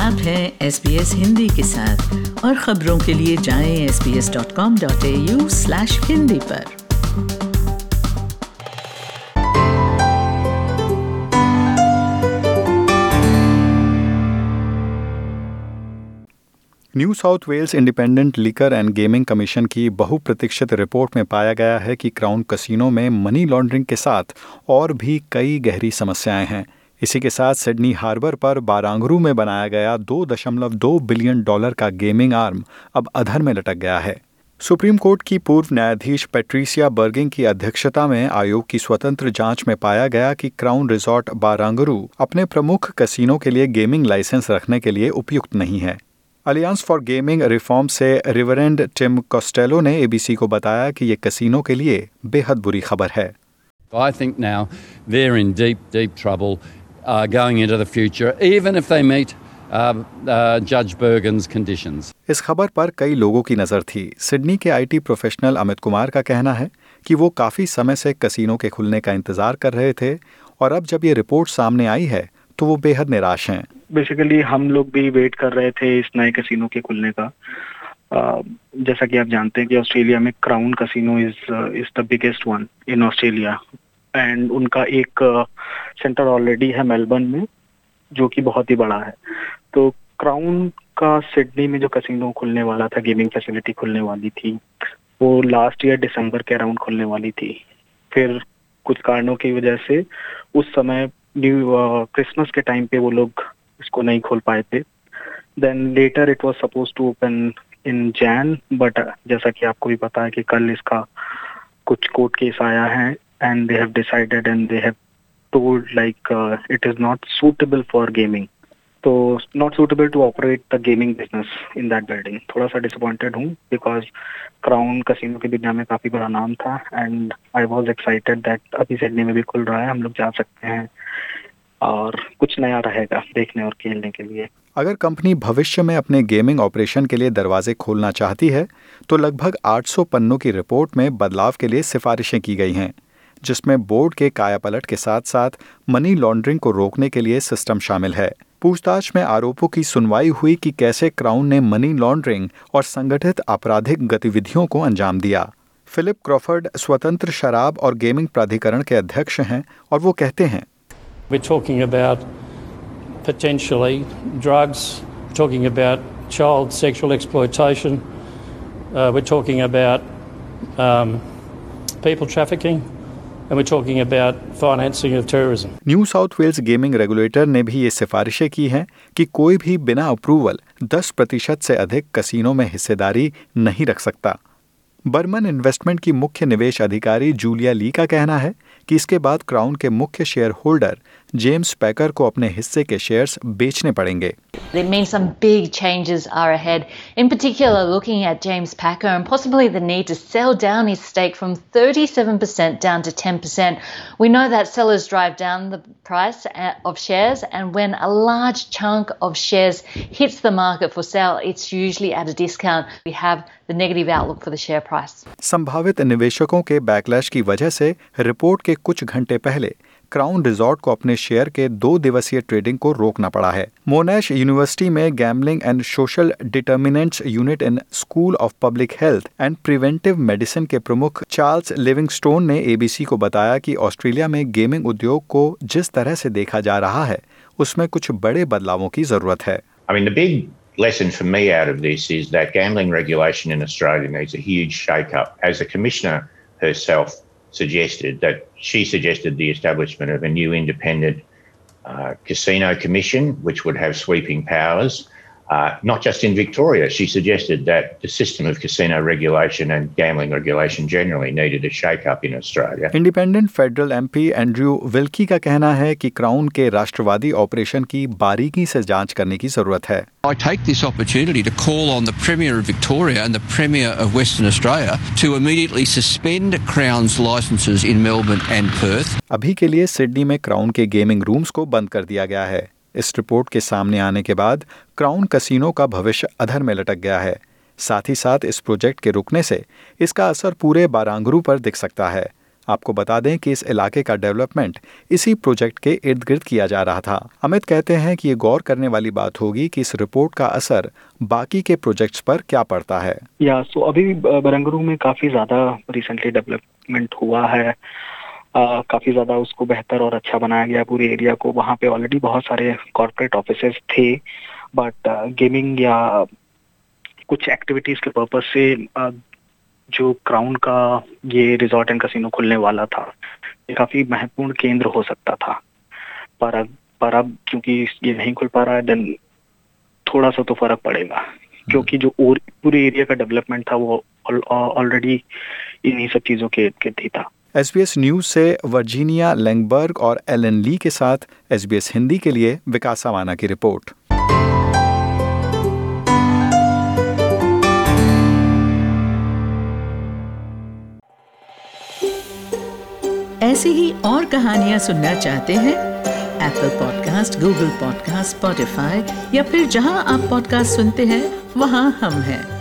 आप हैं SBS हिंदी के साथ और खबरों के लिए जाएं sbs.com.au/hindi पर। New South Wales Independent Liquor and Gaming Commission की बहुप्रतीक्षित रिपोर्ट में पाया गया है कि क्राउन कैसीनो में मनी लॉन्ड्रिंग के साथ और भी कई गहरी समस्याएं हैं। इसी के साथ सिडनी हार्बर पर बारांगरू में बनाया गया $2.2 बिलियन का गेमिंग आर्म अब अधर में लटक गया है। सुप्रीम कोर्ट की पूर्व न्यायाधीश पैट्रिसिया बर्गिंग की अध्यक्षता में आयोग की स्वतंत्र जांच में पाया गया कि क्राउन रिजॉर्ट बारांगरू अपने प्रमुख कैसीनो के लिए गेमिंग लाइसेंस रखने के लिए उपयुक्त नहीं है। अलियांस फॉर गेमिंग रिफॉर्म से रिवरेंड टिम कोस्टेलो ने एबीसी को बताया कि ये कैसीनो के लिए बेहद बुरी खबर है। I think now they're in deep trouble going into the future, even if they meet Judge Bergen's conditions. इस खबर पर कई लोगों की नज़र थी। सिडनी के आईटी प्रोफेशनल अमित कुमार का कहना है कि वो काफ़ी समय से कैसीनो के खुलने का इंतज़ार कर रहे थे और अब जब ये रिपोर्ट सामने आई है तो वो बेहद निराश हैं। बेसिकली हम लोग भी वेट कर रहे थे इस नए कैसीनो के खुलने का। जैसा कि आप जानते हैं कि ऑस्ट्रेलिया में Crown casino is the biggest one in Australia and उनका एक सेंटर ऑलरेडी है मेलबर्न में जो कि बहुत ही बड़ा है। तो क्राउन का सिडनी में जो कैसीनो खुलने वाला था, गेमिंग फैसिलिटी खुलने वाली थी, वो लास्ट ईयर दिसंबर के अराउंड खुलने वाली थी। फिर कुछ कारणों की वजह से उस समय क्रिसमस के टाइम पे वो लोग इसको नहीं खोल पाए थे। Then later it was suppose to open in Jan, but जैसा कि आपको भी पता है कि कल इसका कुछ कोर्ट केस आया है and they have decided and they have told like it is not suitable for gaming, तो not suitable to operate the gaming business in that building. थोड़ा सा डिसअपॉइंटेड हूँ बिकॉज क्राउन कैसीनो की दुनिया में काफ़ी बड़ा नाम था and I was excited that अभी सिडनी में भी खुल रहा है, हम लोग जा सकते हैं और कुछ नया रहेगा देखने और खेलने के लिए। अगर कंपनी भविष्य में अपने गेमिंग ऑपरेशन के लिए दरवाजे खोलना चाहती है तो लगभग 800 पन्नों की रिपोर्ट में बदलाव के लिए सिफारिशें की गई हैं, जिसमें बोर्ड के कायापलट के साथ साथ मनी लॉन्ड्रिंग को रोकने के लिए सिस्टम शामिल है। पूछताछ में आरोपों की सुनवाई हुई कि कैसे क्राउन ने मनी लॉन्ड्रिंग और संगठित आपराधिक गतिविधियों को अंजाम दिया। फिलिप क्रॉफर्ड स्वतंत्र शराब और गेमिंग प्राधिकरण के अध्यक्ष हैं और वो कहते हैं, We're talking about potentially drugs, talking about child sexual exploitation, we're talking about people trafficking, and we're talking about financing of terrorism. New South Wales gaming regulator ने भी ये सिफारिशें की हैं कि कोई भी बिना अप्रूवल 10% से अधिक कैसीनो में हिस्सेदारी नहीं रख सकता। बर्मन इन्वेस्टमेंट की मुख्य निवेश अधिकारी जूलिया ली का कहना है कि इसके बाद क्राउन के मुख्य शेयर होल्डर जेम्स पैकर को अपने हिस्से के शेयर्स बेचने पड़ेंगे। It means some big changes are ahead, in particular looking at James Packer and possibly the need to sell down his stake from 37% down to 10%. We know that sellers drive down the price of shares, and when a large chunk of shares hits the market for sale, it's usually at a discount. We have the negative outlook for the share price. संभावित निवेशकों के backlash की वजह से report के कुछ घंटे पहले क्राउन रिजॉर्ट को अपने शेयर के 2 दिवसीय ट्रेडिंग को रोकना पड़ा है। मोनाश यूनिवर्सिटी में gambling and social determinants unit in school of public health and preventive medicine के प्रमुख चार्ल्स लिविंगस्टोन ने एबीसी को बताया कि ऑस्ट्रेलिया में गेमिंग उद्योग को जिस तरह से देखा जा रहा है उसमें कुछ बड़े बदलावों की जरूरत है। I mean, the big lesson for me out of this is that gambling regulation in Australia needs a huge shake-up. As the Commissioner herself suggested, the establishment of a new independent casino commission, which would have sweeping powers, not just in Victoria. She suggested that the system of casino regulation and gambling regulation generally needed a shake-up in Australia. Independent federal MP Andrew Wilkie का कहना है कि crown के राष्ट्रवादी operation की बारीकी से जांच करने की जरूरत है। I take this opportunity to call on the Premier of Victoria and the Premier of Western Australia to immediately suspend Crown's licences in Melbourne and Perth. अभी के लिए सिडनी में क्राउन के गेमिंग रूम्स को बंद कर दिया गया है। इस रिपोर्ट के सामने आने के बाद क्राउन कैसीनो का भविष्य अधर में लटक गया है। साथ ही साथ इस प्रोजेक्ट के रुकने से इसका असर पूरे बारांगरू पर दिख सकता है। आपको बता दें कि इस इलाके का डेवलपमेंट इसी प्रोजेक्ट के इर्द गिर्द किया जा रहा था। अमित कहते हैं कि ये गौर करने वाली बात होगी कि इस रिपोर्ट का असर बाकी के प्रोजेक्ट्स पर क्या पड़ता है। सो अभी बरंगरू में काफी ज्यादा रिसेंटली डेवलपमेंट हुआ है, काफी ज्यादा उसको बेहतर और अच्छा बनाया गया पूरे एरिया को। वहाँ पे ऑलरेडी बहुत सारे कॉर्पोरेट ऑफिसेज थे, बट गेमिंग या कुछ एक्टिविटीज के पर्पज से जो क्राउन का ये रिजॉर्ट एंड कैसीनो खुलने वाला था, ये काफी महत्वपूर्ण केंद्र हो सकता था। पर अब क्योंकि ये नहीं खुल पा रहा है, देन थोड़ा सा तो फर्क पड़ेगा, क्योंकि जो पूरे एरिया का डेवलपमेंट था वो ऑलरेडी इन्हीं सब चीजों के इर्द ही था। SBS न्यूज से वर्जीनिया लैंगबर्ग और एलन ली के साथ SBS हिंदी के लिए विकास सावाना की रिपोर्ट। ऐसी ही और कहानियां सुनना चाहते हैं? Apple podcast, Google podcast, Spotify या फिर जहां आप पॉडकास्ट सुनते हैं वहां हम हैं।